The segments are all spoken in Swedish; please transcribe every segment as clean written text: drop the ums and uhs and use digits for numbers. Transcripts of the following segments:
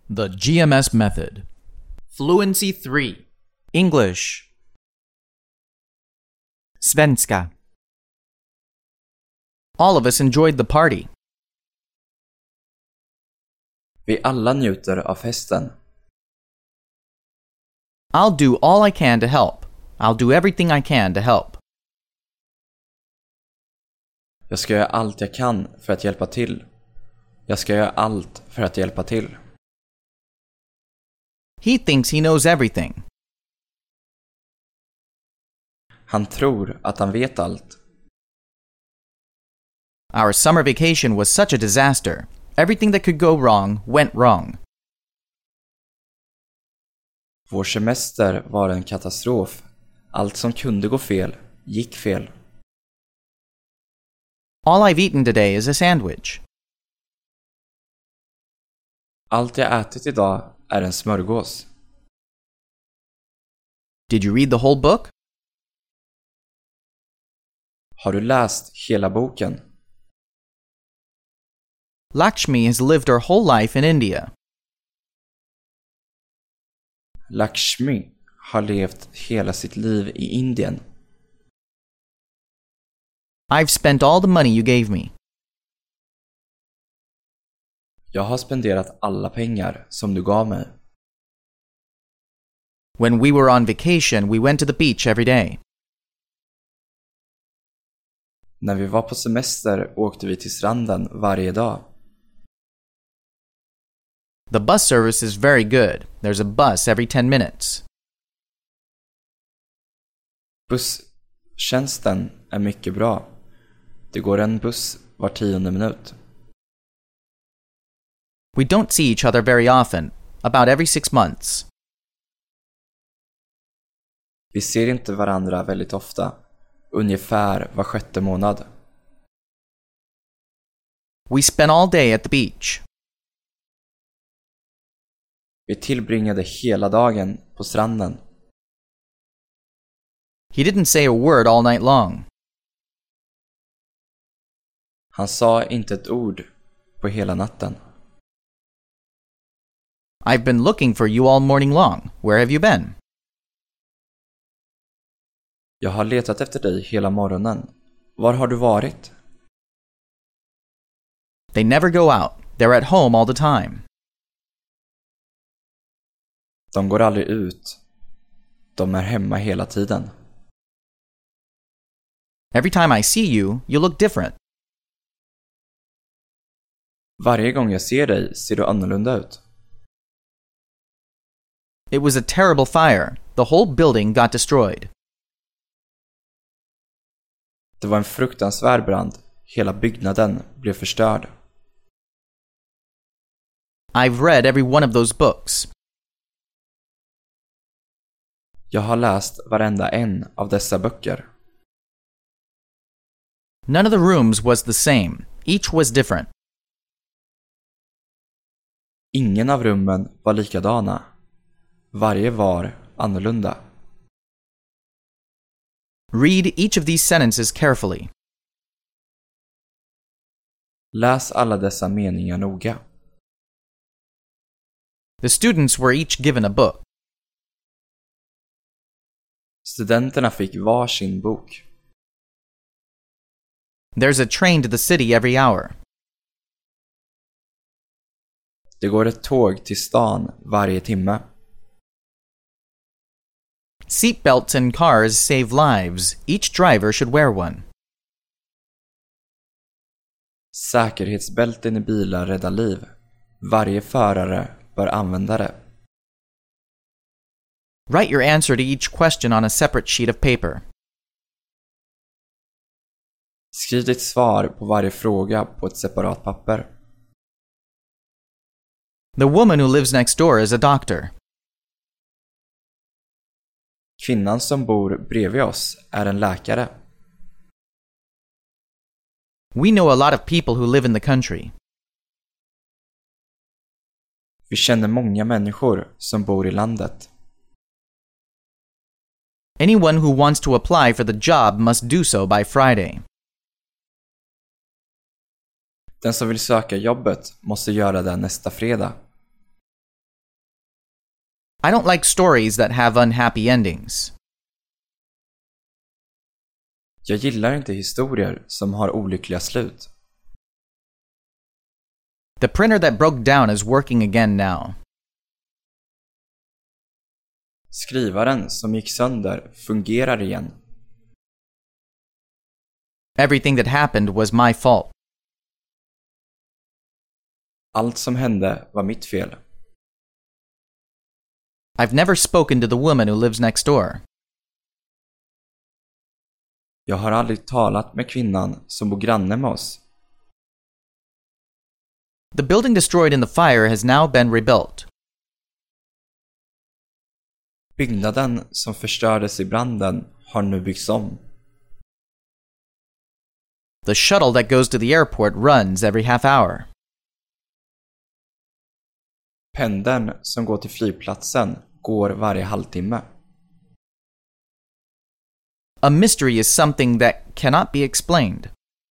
The GMS Method. Fluency 3. English. Svenska. All of us enjoyed the party. Vi alla njuter av festen. I'll do all I can to help. I'll do everything I can to help. Jag ska göra allt jag kan för att hjälpa till. Jag ska göra allt för att hjälpa till. He thinks he knows everything. Han tror att han vet allt. Our summer vacation was such a disaster. Everything that could go wrong went wrong. Vår semester var en katastrof. Allt som kunde gå fel, gick fel. All I've eaten today is a sandwich. Allt jag ätit idag är en smörgås. Did you read the whole book? Har du läst hela boken? Lakshmi has lived her whole life in India. Lakshmi har levt hela sitt liv i Indien. I've spent all the money you gave me. Jag har spenderat alla pengar som du gav mig. When we were on vacation, we went to the beach every day. När vi var på semester åkte vi till stranden varje dag. The bus service is very good. There's a bus every 10 minutes. Busstjänsten är mycket bra. Det går en buss var 10:e minut. We don't see each other very often, about every 6 months. Vi ser inte varandra väldigt ofta, ungefär var 6:e månad. We spent all day at the beach. Vi tillbringade hela dagen på stranden. He didn't say a word all night long. Han sa inte ett ord på hela natten. I've been looking for you all morning long. Where have you been? Jag har letat efter dig hela morgonen. Var har du varit? They never go out. They're at home all the time. De går aldrig ut. De är hemma hela tiden. Every time I see you, you look different. Varje gång jag ser dig ser du annorlunda ut. It was a terrible fire. The whole building got destroyed. Det var en fruktansvärd brand. Hela byggnaden blev förstörd. I've read every one of those books. Jag har läst varenda en av dessa böcker. None of the rooms was the same. Each was different. Ingen av rummen var likadana. Varje var annorlunda. Read each of these sentences carefully. Läs alla dessa meningar noga. The students were each given a book. Studenterna fick var sin bok. There's a train to the city every hour. Det går ett tåg till stan varje timme. Seatbelts in cars save lives. Each driver should wear one. Säkerhetsbälten i bilar räddar liv. Varje förare bör använda det. Write your answer to each question on a separate sheet of paper. Skriv ditt svar på varje fråga på ett separat papper. The woman who lives next door is a doctor. Kvinnan som bor bredvid oss är en läkare. We know a lot of people who live in the country. Vi känner många människor som bor i landet. Anyone who wants to apply for the job must do so by Friday. Den som vill söka jobbet måste göra det nästa fredag. I don't like stories that have unhappy endings. Jag gillar inte historier som har olyckliga slut. The printer that broke down is working again now. Skrivaren som gick sönder fungerar igen. Everything that happened was my fault. Allt som hände var mitt fel. I've never spoken to the woman who lives next door. Jag har aldrig talat med kvinnan som bor granne med oss. The building destroyed in the fire has now been rebuilt. Byggnaden som förstördes i branden har nu byggts om. The shuttle that goes to the airport runs every half hour. Pendeln som går till flygplatsen går varje halvtimme. A mystery is something that cannot be explained.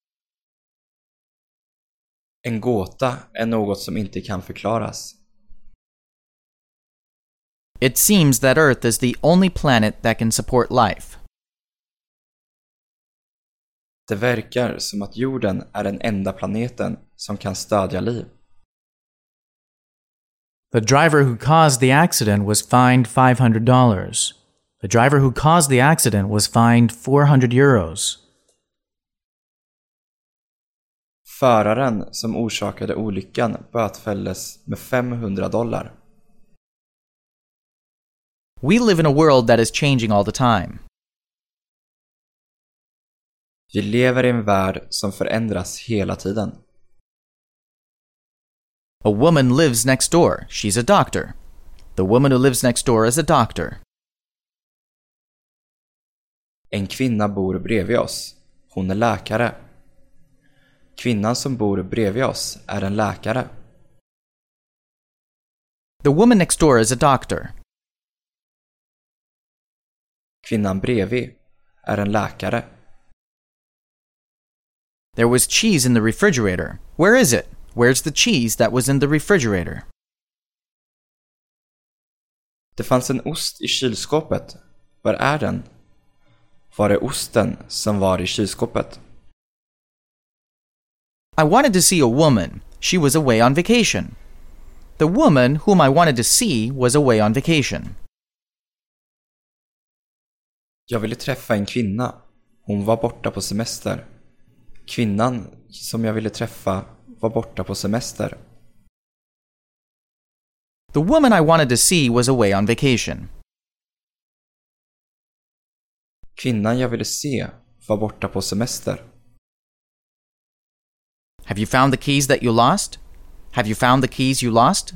En gåta är något som inte kan förklaras. It seems that Earth is the only planet that can support life. Det verkar som att jorden är den enda planeten som kan stödja liv. The driver who caused the accident was fined $500. The driver who caused the accident was fined 400 euros. Föraren som orsakade olyckan bötfälldes med $500. We live in a world that is changing all the time. Vi lever i en värld som förändras hela tiden. A woman lives next door. She's a doctor. The woman who lives next door is a doctor. En kvinna bor bredvid oss. Hon är läkare. Kvinnan som bor bredvid oss är en läkare. The woman next door is a doctor. Kvinnan bredvid är en läkare. There was cheese in the refrigerator. Where is it? Where's the cheese that was in the refrigerator? Det fanns en ost i kylskåpet. Var är den? Var är osten som var i kylskåpet? I wanted to see a woman. She was away on vacation. The woman whom I wanted to see was away on vacation. Jag ville träffa en kvinna. Hon var borta på semester. Kvinnan som jag ville träffa var borta på semester. The woman I wanted to see was away on vacation. Kvinnan jag ville se var borta på semester. Have you found the keys that you lost? Have you found the keys you lost?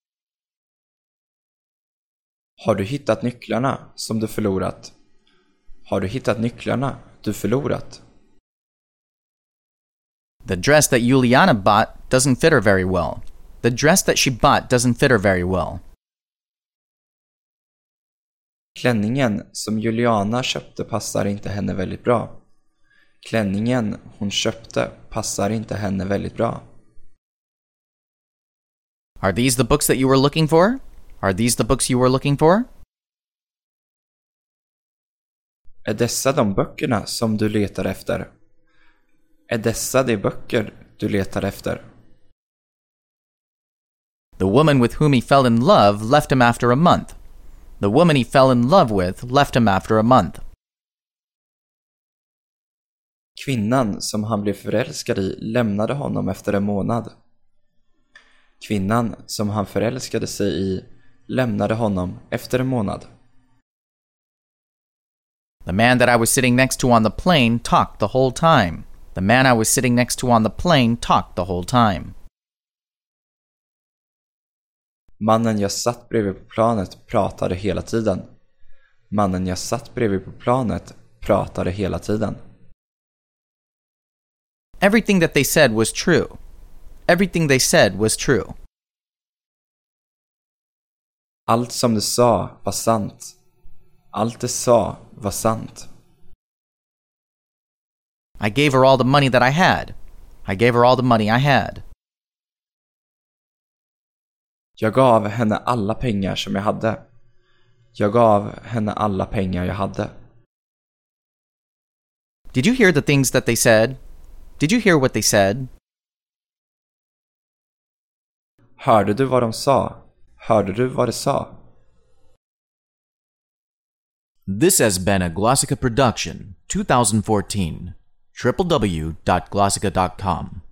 Har du hittat nycklarna som du förlorat? Har du hittat nycklarna du förlorat? The dress that Juliana bought doesn't fit her very well. The dress that she bought doesn't fit her very well. Klänningen som Juliana köpte passar inte henne väldigt bra. Klänningen hon köpte passar inte henne väldigt bra. Are these the books that you were looking for? Are these the books you were looking for? Är dessa de böckerna som du letar efter? Är dessa de böcker du letar efter? The woman with whom he fell in love left him after a month. The woman he fell in love with left him after a month. Kvinnan som han blev förälskad i lämnade honom efter en månad. Kvinnan som han förälskade sig i lämnade honom efter en månad. The man that I was sitting next to on the plane talked the whole time. The man I was sitting next to on the plane talked the whole time. Mannen jag satt bredvid på planet pratade hela tiden. Mannen jag satt bredvid på planet pratade hela tiden. Everything that they said was true. Everything they said was true. Allt som du sa var sant. Allt det sa var sant. I gave her all the money that I had. I gave her all the money I had. Jag gav henne alla pengar som jag hade. Jag gav henne alla pengar jag hade. Did you hear the things that they said? Did you hear what they said? Hörde du vad de sa? Hörde du vad de sa? This has been a Glossica production, 2014. www.glossica.com